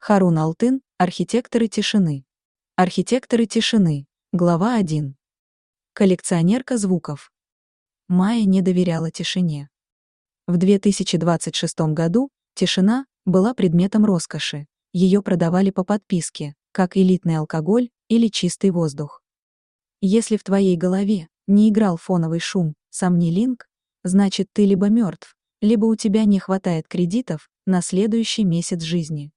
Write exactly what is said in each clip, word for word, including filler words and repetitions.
Харун Алтын, архитекторы тишины. Архитекторы тишины. Глава один. Коллекционерка звуков. Майя не доверяла тишине. В две тысячи двадцать шестом году тишина была предметом роскоши. Ее продавали по подписке, как элитный алкоголь или чистый воздух. Если в твоей голове не играл фоновый шум «Сомни Линк», значит ты либо мертв, либо у тебя не хватает кредитов на следующий месяц жизни.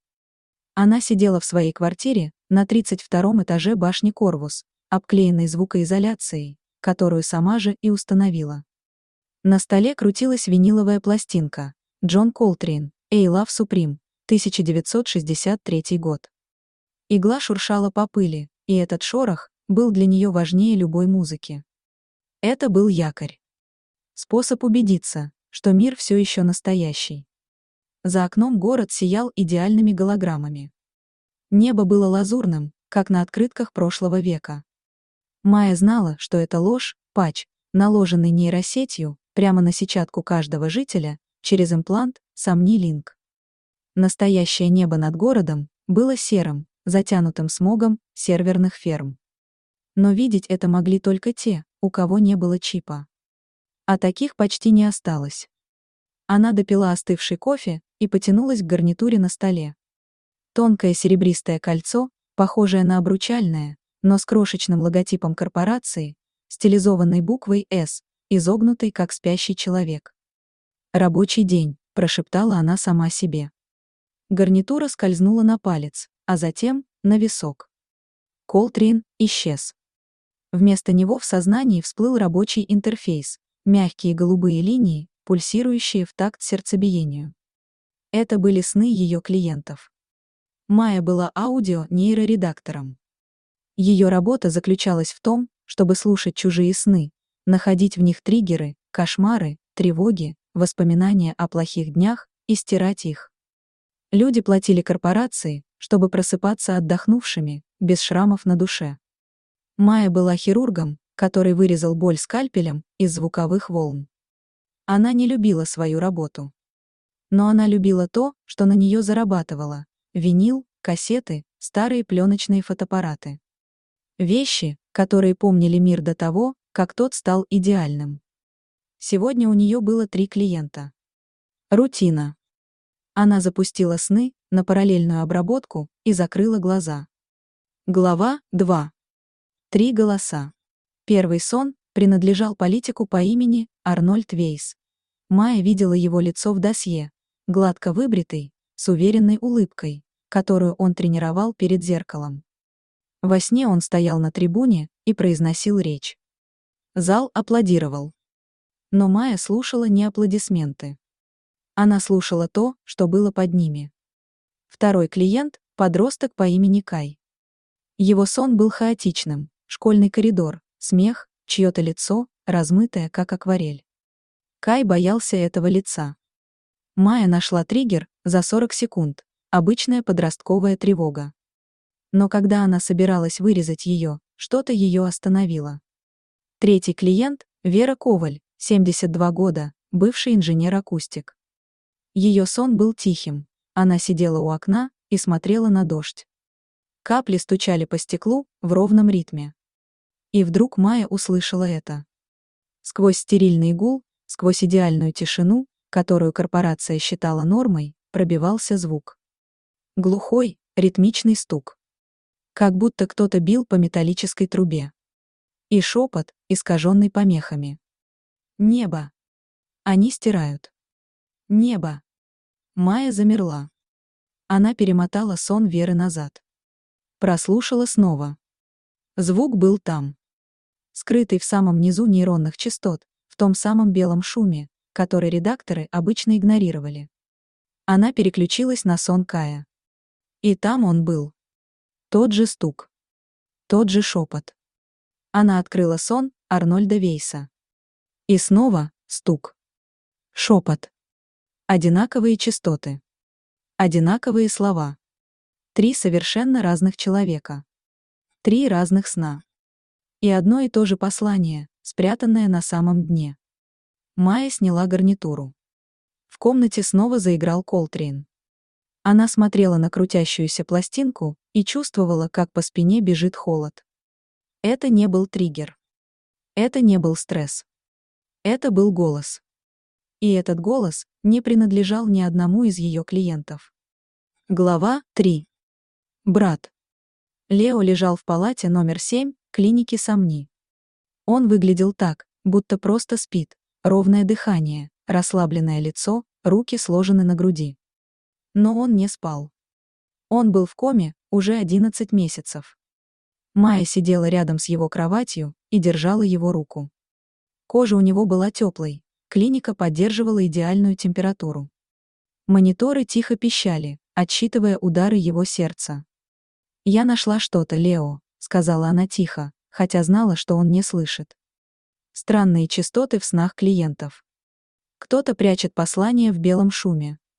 Она сидела в своей квартире на тридцать втором этаже башни Корвус, обклеенной звукоизоляцией, которую сама же и установила. На столе крутилась виниловая пластинка «Джон Колтрейн, I Love Supreme», тысяча девятьсот шестьдесят третий год. Игла шуршала по пыли, и этот шорох был для нее важнее любой музыки. Это был якорь. Способ убедиться, что мир все еще настоящий. За окном город сиял идеальными голограммами. Небо было лазурным, как на открытках прошлого века. Майя знала, что это ложь, патч, наложенный нейросетью прямо на сетчатку каждого жителя через имплант «Сомни Линк». Настоящее небо над городом было серым, затянутым смогом серверных ферм. Но видеть это могли только те, у кого не было чипа. А таких почти не осталось. Она допила остывший кофе и потянулась к гарнитуре на столе. Тонкое серебристое кольцо, похожее на обручальное, но с крошечным логотипом корпорации, стилизованной буквой «С», изогнутой как спящий человек. «Рабочий день», — прошептала она сама себе. Гарнитура скользнула на палец, а затем на висок. Колтрейн исчез. Вместо него в сознании всплыл рабочий интерфейс, мягкие голубые линии, пульсирующие в такт сердцебиению. Это были сны ее клиентов. Майя была аудио-нейроредактором. Ее работа заключалась в том, чтобы слушать чужие сны, находить в них триггеры, кошмары, тревоги, воспоминания о плохих днях и стирать их. Люди платили корпорации, чтобы просыпаться отдохнувшими, без шрамов на душе. Майя была хирургом, который вырезал боль скальпелем из звуковых волн. Она не любила свою работу. Но она любила то, что на нее зарабатывала: винил, кассеты, старые пленочные фотоаппараты. Вещи, которые помнили мир до того, как тот стал идеальным. Сегодня у нее было три клиента. Рутина. Она запустила сны на параллельную обработку и закрыла глаза. Глава два. Три голоса. Первый сон принадлежал политику по имени Арнольд Вейс. Майя видела его лицо в досье, гладко выбритый, с уверенной улыбкой, которую он тренировал перед зеркалом. Во сне он стоял на трибуне и произносил речь. Зал аплодировал. Но Майя слушала не аплодисменты. Она слушала то, что было под ними. Второй клиент — подросток по имени Кай. Его сон был хаотичным: школьный коридор, смех, чье-то лицо, размытое, как акварель. Кай боялся этого лица. Майя нашла триггер за сорок секунд, обычная подростковая тревога. Но когда она собиралась вырезать ее, что-то ее остановило. Третий клиент — Вера Коваль, семьдесят два года, бывший инженер-акустик. Ее сон был тихим. Она сидела у окна и смотрела на дождь. Капли стучали по стеклу в ровном ритме. И вдруг Майя услышала это. Сквозь стерильный гул, сквозь идеальную тишину, которую корпорация считала нормой, пробивался звук. Глухой, ритмичный стук. Как будто кто-то бил по металлической трубе. И шепот, искаженный помехами. Небо. Они стирают. Небо. Майя замерла. Она перемотала сон Веры назад. Прослушала снова. Звук был там. Скрытый в самом низу нейронных частот, в том самом белом шуме, который редакторы обычно игнорировали. Она переключилась на сон Кая. И там он был. Тот же стук. Тот же шепот. Она открыла сон Арнольда Вейса. И снова стук. Шепот. Одинаковые частоты. Одинаковые слова. Три совершенно разных человека. Три разных сна. И одно и то же послание, спрятанное на самом дне. Майя сняла гарнитуру. В комнате снова заиграл Колтрейн. Она смотрела на крутящуюся пластинку и чувствовала, как по спине бежит холод. Это не был триггер. Это не был стресс. Это был голос. И этот голос не принадлежал ни одному из ее клиентов. Глава три. Брат. Лео лежал в палате номер семь клиники Самни. Он выглядел так, будто просто спит, ровное дыхание, расслабленное лицо, руки сложены на груди. Но он не спал. Он был в коме уже одиннадцать месяцев. Майя сидела рядом с его кроватью и держала его руку. Кожа у него была теплой, клиника поддерживала идеальную температуру. Мониторы тихо пищали, отсчитывая удары его сердца. «Я нашла что-то, Лео», — сказала она тихо, хотя знала, что он не слышит. Странные частоты в снах клиентов. Кто-то прячет послание в белом шуме.